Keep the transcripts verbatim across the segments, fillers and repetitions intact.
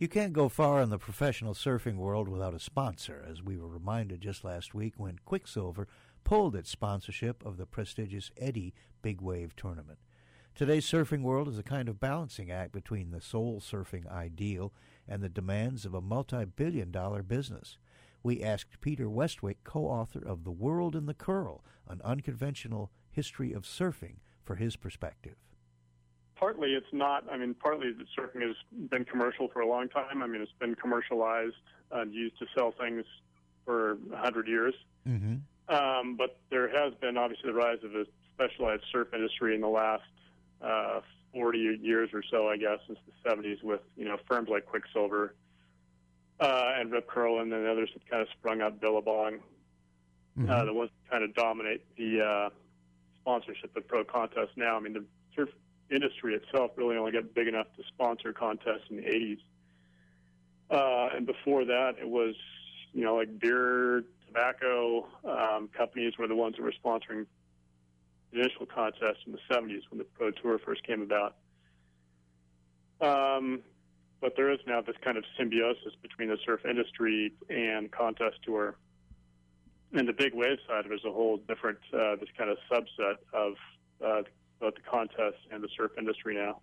You can't go far in the professional surfing world without a sponsor, as we were reminded just last week when Quicksilver pulled its sponsorship of the prestigious Eddy Big Wave Tournament. Today's surfing world is a kind of balancing act between the soul surfing ideal and the demands of a multi-billion dollar business. We asked Peter Westwick, co-author of The World in the Curl, an unconventional history of surfing, for his perspective. Partly it's not, I mean, partly the surfing has been commercial for a long time. I mean, it's been commercialized and used to sell things for a hundred years. Mm-hmm. Um, but there has been obviously the rise of a specialized surf industry in the last uh, forty years or so, I guess, since the seventies, with, you know, firms like Quicksilver uh, and Rip Curl, and then others that kind of sprung up, Billabong, mm-hmm. uh, the ones that kind of dominate the uh, sponsorship of pro contests now. I mean, the surf industry itself really only got big enough to sponsor contests in the eighties. Uh, and before that, it was, you know, like beer, tobacco um, companies were the ones that were sponsoring the initial contests in the seventies when the Pro Tour first came about. Um, but there is now this kind of symbiosis between the surf industry and contest tour. And the big wave side of it is a whole different, uh, this kind of subset of uh, both the contest and the surf industry now.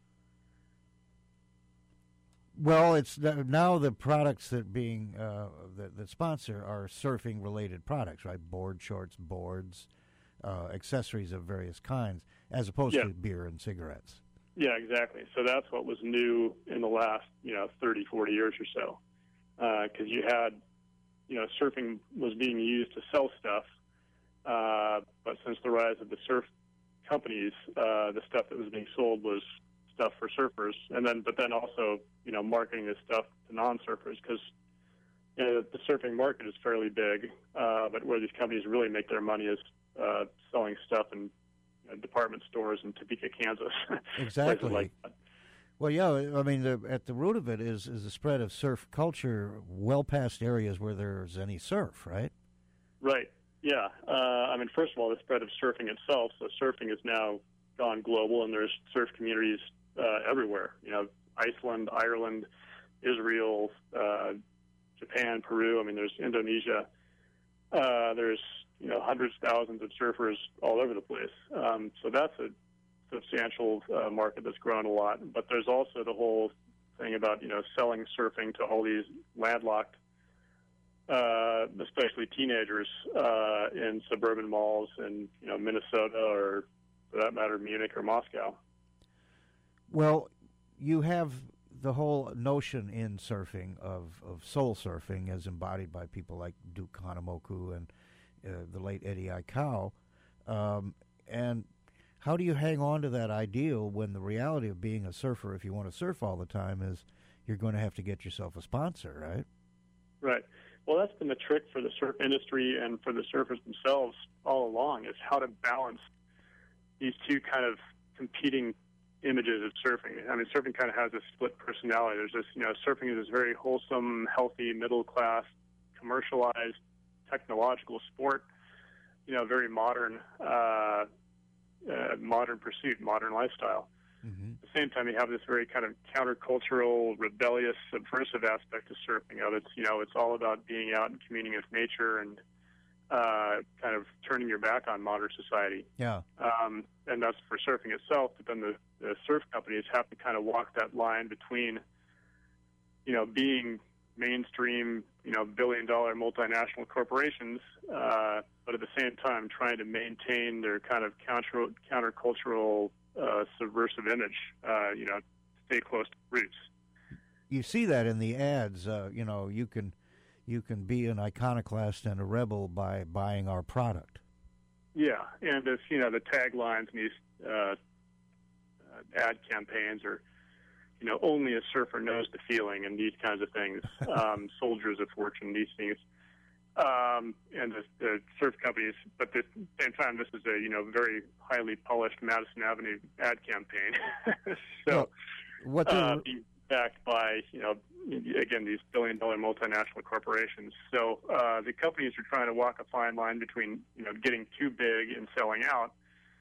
Well, it's now the products that being uh, that, that sponsor are surfing related products, right? Board shorts, boards, uh, accessories of various kinds, as opposed yeah. to beer and cigarettes. Yeah, exactly. So that's what was new in the last, you know, thirty, forty years or so, because uh, you had, you know, surfing was being used to sell stuff, uh, but since the rise of the surf companies, uh, the stuff that was being sold was stuff for surfers, and then but then also, you know, marketing this stuff to non-surfers, because, you know, the surfing market is fairly big, uh, but where these companies really make their money is uh, selling stuff in, you know, department stores in Topeka, Kansas. Exactly. like that. Well, yeah, I mean, the, at the root of it is is the spread of surf culture well past areas where there's any surf, right? Right. Yeah. Uh, I mean, first of all, the spread of surfing itself. So surfing has now gone global, and there's surf communities uh, everywhere. You know, Iceland, Ireland, Israel, uh, Japan, Peru. I mean, there's Indonesia. Uh, there's, you know, hundreds, thousands of surfers all over the place. Um, so that's a substantial uh, market that's grown a lot. But there's also the whole thing about, you know, selling surfing to all these landlocked, Uh, especially teenagers uh, in suburban malls in, you know, Minnesota, or for that matter, Munich or Moscow. Well, you have the whole notion in surfing of, of soul surfing as embodied by people like Duke Kahanamoku and uh, the late Eddie Aikau. Um, and how do you hang on to that ideal when the reality of being a surfer, if you want to surf all the time, is you're going to have to get yourself a sponsor, right? Right. Well, that's been the trick for the surf industry and for the surfers themselves all along, is how to balance these two kind of competing images of surfing. I mean, surfing kind of has a split personality. There's this, you know, surfing is this very wholesome, healthy, middle-class, commercialized, technological sport, you know, very modern, uh, uh, modern pursuit, modern lifestyle. Mm-hmm. At the same time, you have this very kind of countercultural, rebellious, subversive aspect to surfing. Of it's, you know, it's all about being out and communing with nature and uh, kind of turning your back on modern society. Yeah. Um, and that's for surfing itself. But then the, the surf companies have to kind of walk that line between, you know, being mainstream, you know, billion-dollar multinational corporations, uh, but at the same time trying to maintain their kind of counter countercultural, uh, subversive image, uh, you know, stay close to roots. You see that in the ads. Uh, you know, you can you can be an iconoclast and a rebel by buying our product. Yeah, and this, you know, the taglines in these uh, uh, ad campaigns are, you know, only a surfer knows the feeling, and these kinds of things. Um, soldiers of fortune, these things. Um, and the, the surf companies, but at the same time, this is a, you know, very highly polished Madison Avenue ad campaign. so, well, what uh, being backed by, you know, again, these billion-dollar multinational corporations. So uh, the companies are trying to walk a fine line between, you know, getting too big and selling out,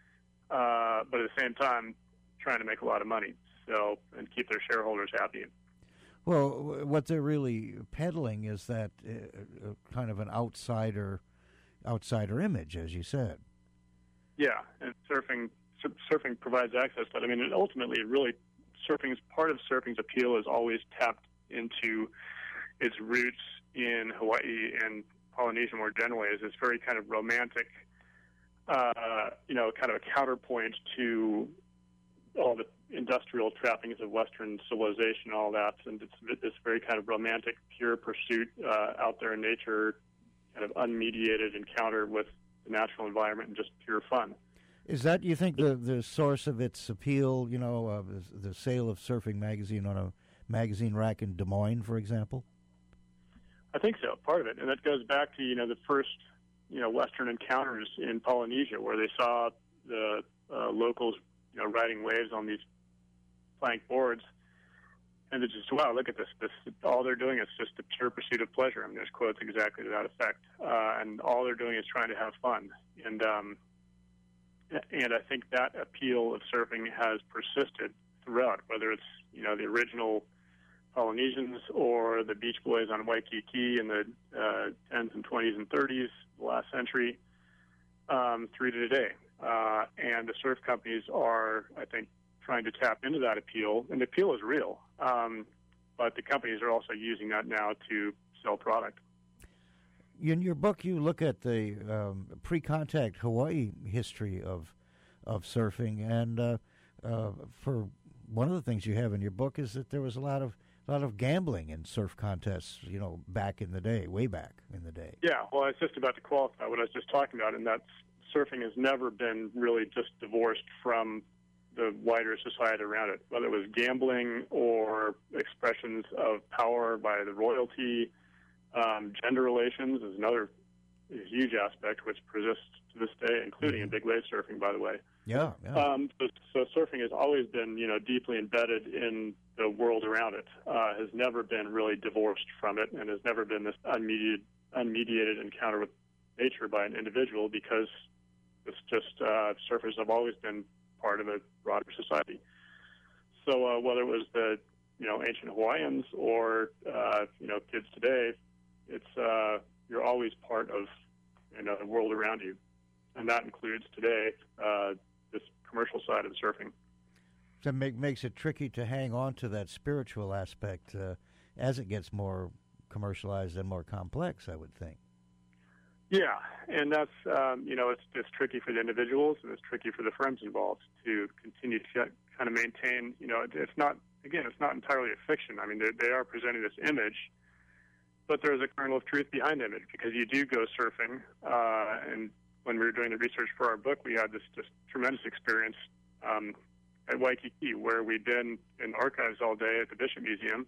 uh, but at the same time, trying to make a lot of money. So, and keep their shareholders happy. Well, w- what they're really peddling is that uh, uh, kind of an outsider, outsider image, as you said. Yeah, and surfing sur- surfing provides access, but I mean, it ultimately, really, surfing's part of surfing's appeal is always tapped into its roots in Hawaii and Polynesia more generally, is this very kind of romantic, uh, you know, kind of a counterpoint to all the industrial trappings of Western civilization and all that, and it's this very kind of romantic, pure pursuit uh, out there in nature, kind of unmediated encounter with the natural environment and just pure fun. Is that, you think, the, the source of its appeal, you know, uh, the, the sale of Surfing Magazine on a magazine rack in Des Moines, for example? I think so, part of it. And that goes back to, you know, the first, you know, Western encounters in Polynesia where they saw the uh, locals, you know, riding waves on these plank boards. And it's just, wow, look at this. This all they're doing is just a pure pursuit of pleasure. I mean, there's quotes exactly to that effect. Uh, and all they're doing is trying to have fun. And, um, and I think that appeal of surfing has persisted throughout, whether it's, you know, the original Polynesians or the Beach Boys on Waikiki in the uh, tens and twenties and thirties, the last century, um, through to today. Uh, and the surf companies are, I think, trying to tap into that appeal, and the appeal is real. Um, but the companies are also using that now to sell product. In your book, you look at the um, pre-contact Hawaii history of of surfing, and uh, uh, for one of the things you have in your book is that there was a lot of a lot of gambling in surf contests, you know, back in the day, way back in the day. Yeah, well, I was just about to qualify what I was just talking about, and that's surfing has never been really just divorced from the wider society around it, whether it was gambling or expressions of power by the royalty. Um, gender relations is another huge aspect which persists to this day, including in big wave surfing, by the way. Yeah, yeah. Um, so, so surfing has always been, you know, deeply embedded in the world around it. Uh, has never been really divorced from it, and has never been this unmediated, unmediated encounter with nature by an individual, because it's just uh, surfers have always been part of a broader society. So uh, whether it was the, you know, ancient Hawaiians or uh, you know, kids today, it's uh, you're always part of, you know, the world around you, and that includes today uh, this commercial side of surfing. So it make, makes it tricky to hang on to that spiritual aspect uh, as it gets more commercialized and more complex, I would think. Yeah, and that's, um, you know, it's, it's tricky for the individuals, and it's tricky for the firms involved to continue to kind of maintain, you know, it's not, again, it's not entirely a fiction. I mean, they, they are presenting this image, but there's a kernel of truth behind the image, because you do go surfing, uh, and when we were doing the research for our book, we had this just tremendous experience um, at Waikiki, where we'd been in archives all day at the Bishop Museum,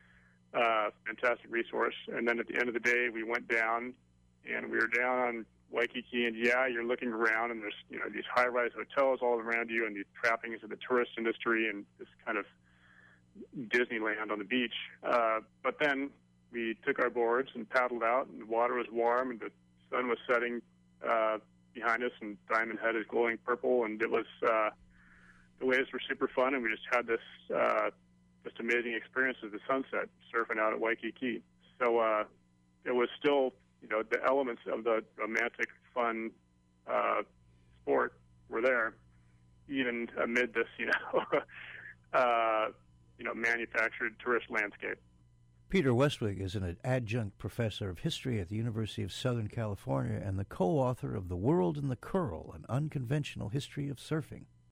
uh, fantastic resource, and then at the end of the day, we went down, and we were down on Waikiki, and yeah, you're looking around, and there's, you know, these high-rise hotels all around you, and these trappings of the tourist industry, and this kind of Disneyland on the beach. Uh, but then we took our boards and paddled out, and the water was warm, and the sun was setting uh, behind us, and Diamond Head is glowing purple, and it was uh, the waves were super fun, and we just had this uh, just amazing experience of the sunset surfing out at Waikiki. So uh, it was still, you know, the elements of the romantic, fun uh, sport were there, even amid this, you know, uh, you know, manufactured tourist landscape. Peter Westwig is an adjunct professor of history at the University of Southern California and the co-author of The World in the Curl, An Unconventional History of Surfing.